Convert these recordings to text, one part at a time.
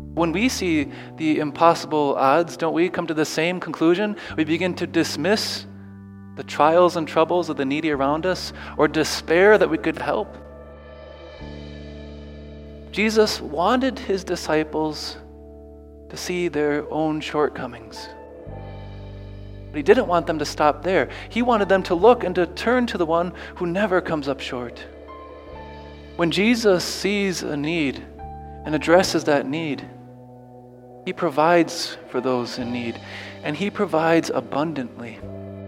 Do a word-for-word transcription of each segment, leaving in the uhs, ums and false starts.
When we see the impossible odds, don't we come to the same conclusion? We begin to dismiss the trials and troubles of the needy around us, or despair that we could help. Jesus wanted his disciples to see their own shortcomings. But he didn't want them to stop there. He wanted them to look and to turn to the one who never comes up short. When Jesus sees a need and addresses that need, he provides for those in need, and he provides abundantly.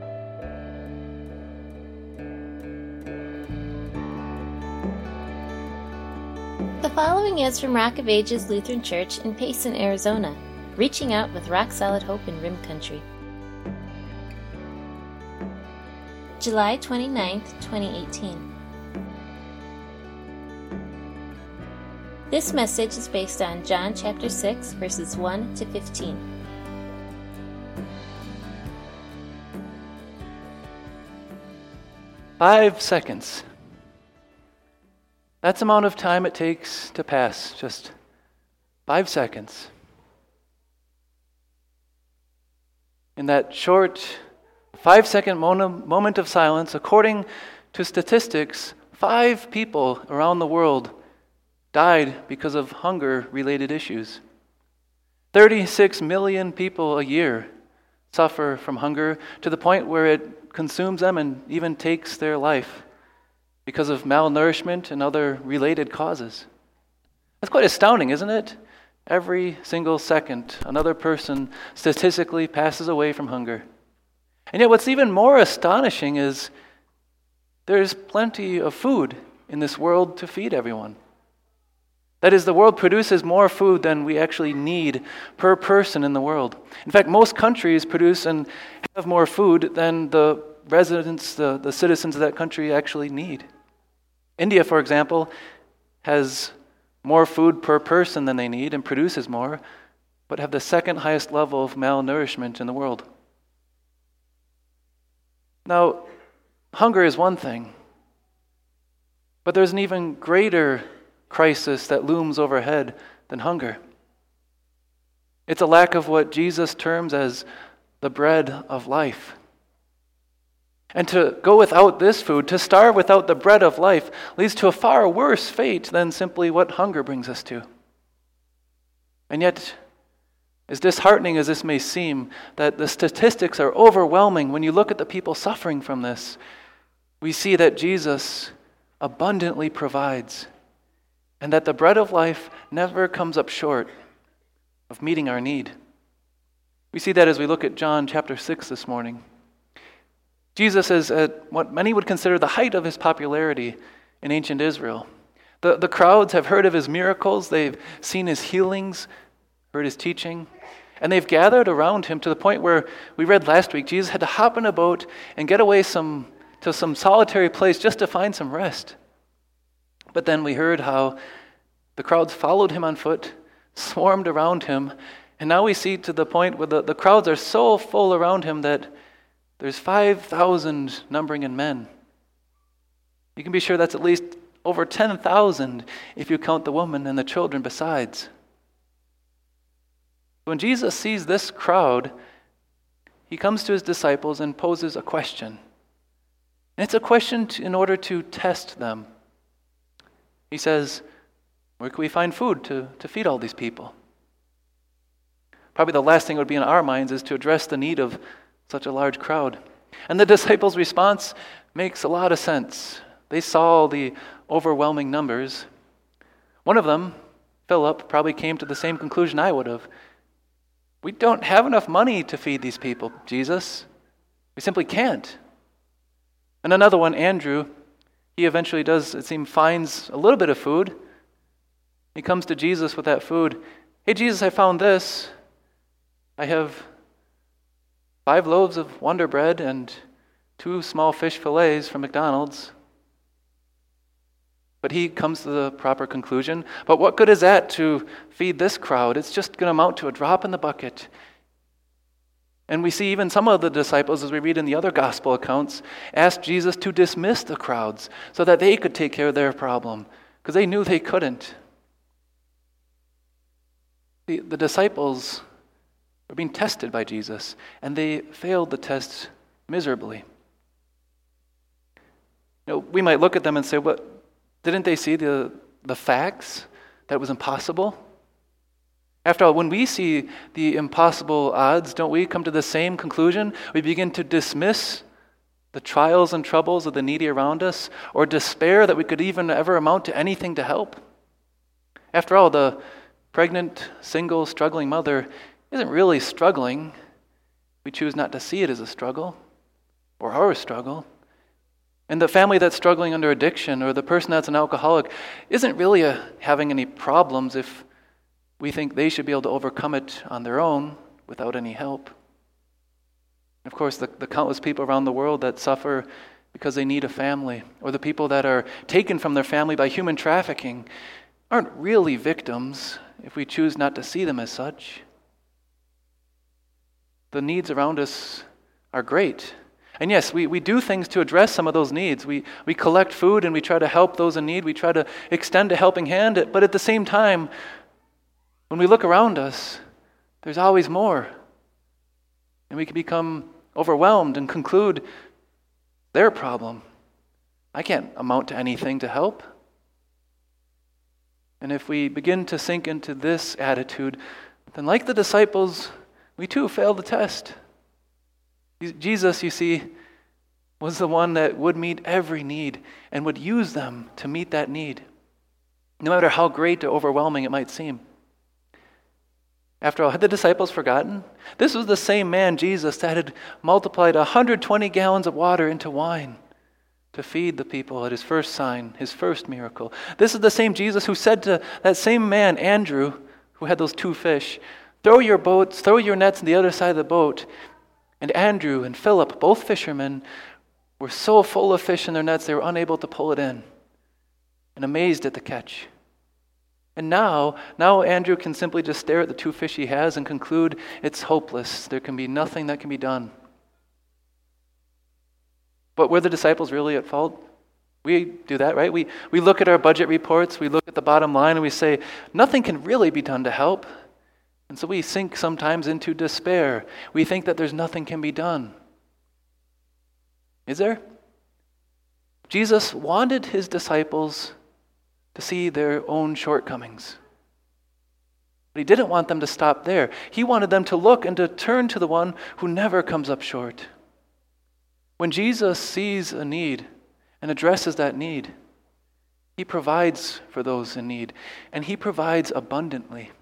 The following is from Rock of Ages Lutheran Church in Payson, Arizona, reaching out with rock-solid hope in Rim Country. July twenty-ninth, twenty eighteen. This message is based on John chapter six, verses one to fifteen. Five seconds. That's the amount of time it takes to pass, just five seconds. In that short five-second moment of silence, according to statistics, five people around the world died because of hunger-related issues. thirty-six million people a year suffer from hunger to the point where it consumes them and even takes their life because of malnourishment and other related causes. That's quite astounding, isn't it? Every single second, another person statistically passes away from hunger. And yet what's even more astonishing is there's plenty of food in this world to feed everyone. That is, the world produces more food than we actually need per person in the world. In fact, most countries produce and have more food than the residents, the, the citizens of that country actually need. India, for example, has more food per person than they need and produces more, but have the second highest level of malnourishment in the world. Now, hunger is one thing, but there's an even greater crisis that looms overhead than hunger. It's a lack of what Jesus terms as the bread of life. And to go without this food, to starve without the bread of life, leads to a far worse fate than simply what hunger brings us to. And yet, as disheartening as this may seem, that the statistics are overwhelming, when you look at the people suffering from this, we see that Jesus abundantly provides, and that the bread of life never comes up short of meeting our need. We see that as we look at John chapter six this morning. Jesus is at what many would consider the height of his popularity in ancient Israel. The, the crowds have heard of his miracles, they've seen his healings, heard his teaching, and they've gathered around him to the point where we read last week, Jesus had to hop in a boat and get away some to some solitary place just to find some rest. But then we heard how the crowds followed him on foot, swarmed around him, and now we see to the point where the, the crowds are so full around him that there's five thousand numbering in men. You can be sure that's at least over ten thousand if you count the woman and the children besides. When Jesus sees this crowd, he comes to his disciples and poses a question. And it's a question to, in order to test them. He says, where can we find food to, to feed all these people? Probably the last thing that would be in our minds is to address the need of such a large crowd. And the disciples' response makes a lot of sense. They saw the overwhelming numbers. One of them, Philip, probably came to the same conclusion I would have. We don't have enough money to feed these people, Jesus. We simply can't. And another one, Andrew, he eventually does, it seems, finds a little bit of food. He comes to Jesus with that food. Hey, Jesus, I found this. I have five loaves of Wonder Bread and two small fish fillets from McDonald's. But he comes to the proper conclusion. But what good is that to feed this crowd? It's just going to amount to a drop in the bucket. And we see even some of the disciples, as we read in the other gospel accounts, asked Jesus to dismiss the crowds so that they could take care of their problem, because they knew they couldn't. The, the disciples were being tested by Jesus, and they failed the test miserably. You know, we might look at them and say, "What? Didn't they see the, the facts that it was impossible?" After all, when we see the impossible odds, don't we come to the same conclusion? We begin to dismiss the trials and troubles of the needy around us, or despair that we could even ever amount to anything to help. After all, the pregnant, single, struggling mother isn't really struggling. We choose not to see it as a struggle or our struggle. And the family that's struggling under addiction, or the person that's an alcoholic, isn't really a, having any problems if we think they should be able to overcome it on their own without any help. Of course, the, the countless people around the world that suffer because they need a family, or the people that are taken from their family by human trafficking, aren't really victims if we choose not to see them as such. The needs around us are great. And yes, we, we do things to address some of those needs. We, we collect food and we try to help those in need. We try to extend a helping hand. But at the same time, when we look around us, there's always more. And we can become overwhelmed and conclude, their problem. I can't amount to anything to help. And if we begin to sink into this attitude, then like the disciples, we too fail the test. Jesus, you see, was the one that would meet every need and would use them to meet that need, no matter how great or overwhelming it might seem. After all, had the disciples forgotten? This was the same man, Jesus, that had multiplied one hundred twenty gallons of water into wine to feed the people at his first sign, his first miracle. This is the same Jesus who said to that same man, Andrew, who had those two fish, "Throw your boats, throw your nets on the other side of the boat." And Andrew and Philip, both fishermen, were so full of fish in their nets they were unable to pull it in, and amazed at the catch. And now, now Andrew can simply just stare at the two fish he has and conclude it's hopeless. There can be nothing that can be done. But were the disciples really at fault? We do that, right? We, we look at our budget reports, we look at the bottom line, and we say, nothing can really be done to help. And so we sink sometimes into despair. We think that there's nothing can be done. Is there? Jesus wanted his disciples to see their own shortcomings. But he didn't want them to stop there. He wanted them to look and to turn to the one who never comes up short. When Jesus sees a need and addresses that need, he provides for those in need, and he provides abundantly.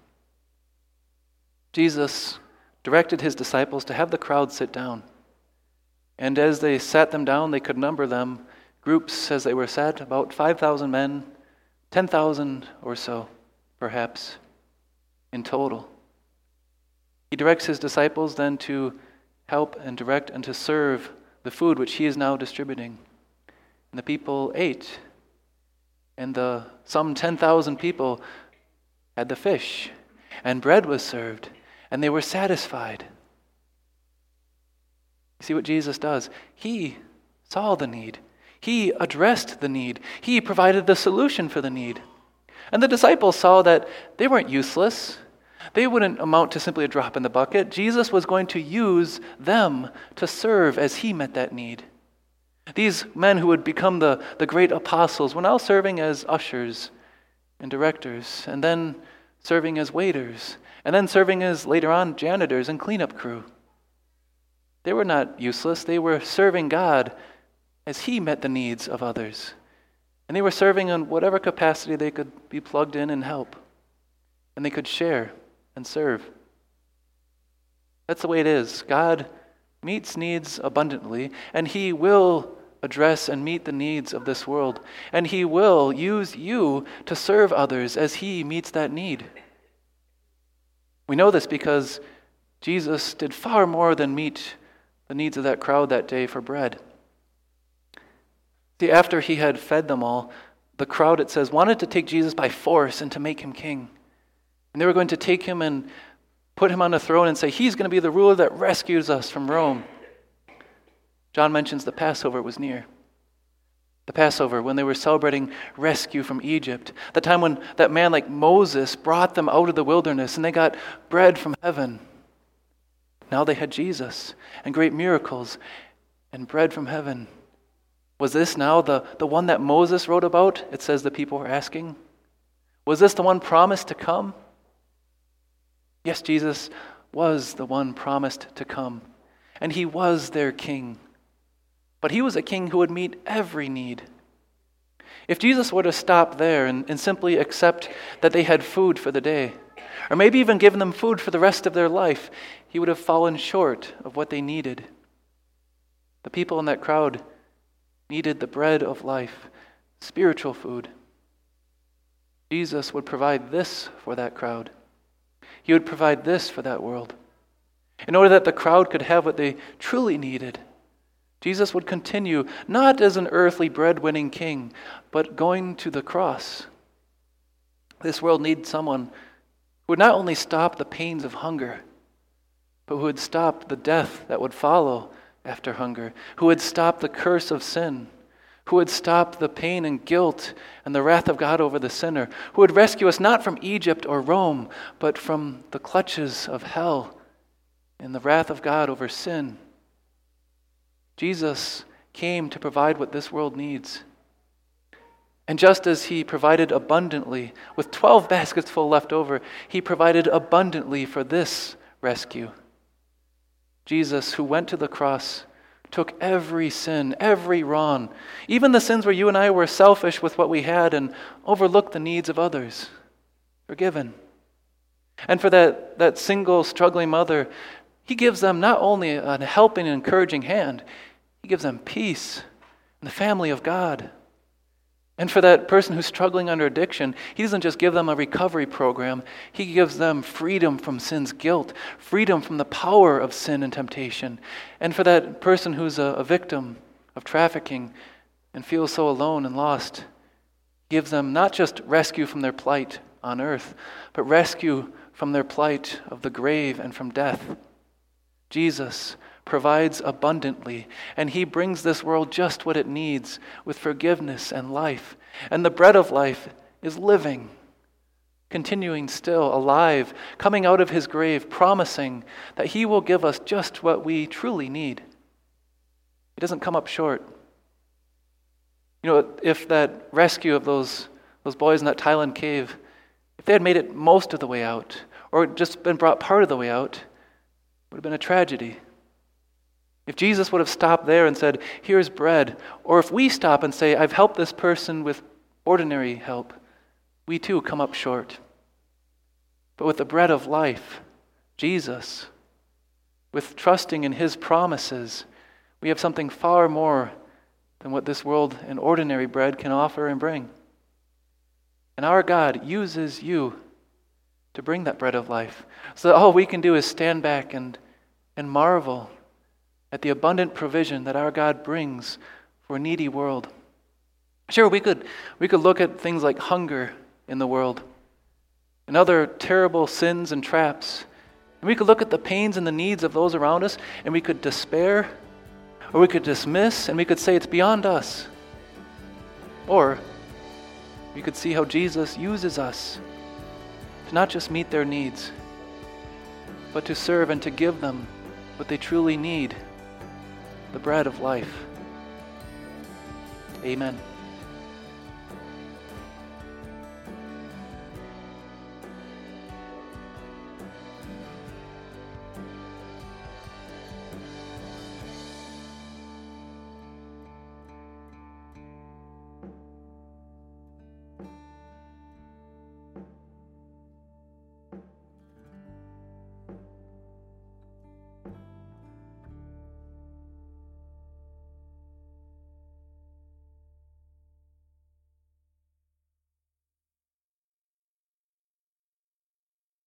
Jesus directed his disciples to have the crowd sit down. And as they sat them down, they could number them, groups as they were sat, about five thousand men, ten thousand or so, perhaps, in total. He directs his disciples then to help and direct and to serve the food which he is now distributing. And the people ate. And the some ten thousand people had the fish, and bread was served, and they were satisfied. You see what Jesus does? He saw the need. He addressed the need. He provided the solution for the need. And the disciples saw that they weren't useless. They wouldn't amount to simply a drop in the bucket. Jesus was going to use them to serve as he met that need. These men who would become the, the great apostles were now serving as ushers and directors, and then serving as waiters, and then serving as, later on, janitors and cleanup crew. They were not useless. They were serving God as he met the needs of others. And they were serving in whatever capacity they could be plugged in and help. And they could share and serve. That's the way it is. God meets needs abundantly, and he will address and meet the needs of this world. And he will use you to serve others as he meets that need. We know this because Jesus did far more than meet the needs of that crowd that day for bread. See, after he had fed them all, the crowd, it says, wanted to take Jesus by force and to make him king. And they were going to take him and put him on a throne and say, he's going to be the ruler that rescues us from Rome. John mentions the Passover was near. The Passover, when they were celebrating rescue from Egypt. The time when that man like Moses brought them out of the wilderness and they got bread from heaven. Now they had Jesus and great miracles and bread from heaven. Was this now the, the one that Moses wrote about? It says the people were asking. Was this the one promised to come? Yes, Jesus was the one promised to come. And he was their king. But he was a king who would meet every need. If Jesus were to stop there and, and simply accept that they had food for the day, or maybe even given them food for the rest of their life, he would have fallen short of what they needed. The people in that crowd needed the bread of life, spiritual food. Jesus would provide this for that crowd. He would provide this for that world. In order that the crowd could have what they truly needed, Jesus would continue, not as an earthly bread-winning king, but going to the cross. This world needs someone who would not only stop the pains of hunger, but who would stop the death that would follow after hunger, who would stop the curse of sin, who would stop the pain and guilt and the wrath of God over the sinner, who would rescue us not from Egypt or Rome, but from the clutches of hell and the wrath of God over sin. Jesus came to provide what this world needs. And just as he provided abundantly, with twelve baskets full left over, he provided abundantly for this rescue. Jesus, who went to the cross, took every sin, every wrong, even the sins where you and I were selfish with what we had and overlooked the needs of others, forgiven. And for that, that single struggling mother, he gives them not only a helping and encouraging hand, he gives them peace in the family of God. And for that person who's struggling under addiction, he doesn't just give them a recovery program, he gives them freedom from sin's guilt, freedom from the power of sin and temptation. And for that person who's a, a victim of trafficking and feels so alone and lost, he gives them not just rescue from their plight on earth, but rescue from their plight of the grave and from death. Jesus provides abundantly, and he brings this world just what it needs with forgiveness and life. And the bread of life is living, continuing still, alive, coming out of his grave, promising that he will give us just what we truly need. He doesn't come up short. You know, if that rescue of those, those boys in that Thailand cave, if they had made it most of the way out, or just been brought part of the way out, it would have been a tragedy. If Jesus would have stopped there and said, here's bread, or if we stop and say, I've helped this person with ordinary help, we too come up short. But with the bread of life, Jesus, with trusting in his promises, we have something far more than what this world and ordinary bread can offer and bring. And our God uses you to bring that bread of life. So that all we can do is stand back and, and marvel at the abundant provision that our God brings for a needy world. Sure, we could we could look at things like hunger in the world and other terrible sins and traps. And we could look at the pains and the needs of those around us, and we could despair, or we could dismiss, and we could say it's beyond us. Or we could see how Jesus uses us to not just meet their needs, but to serve and to give them what they truly need, the bread of life. Amen.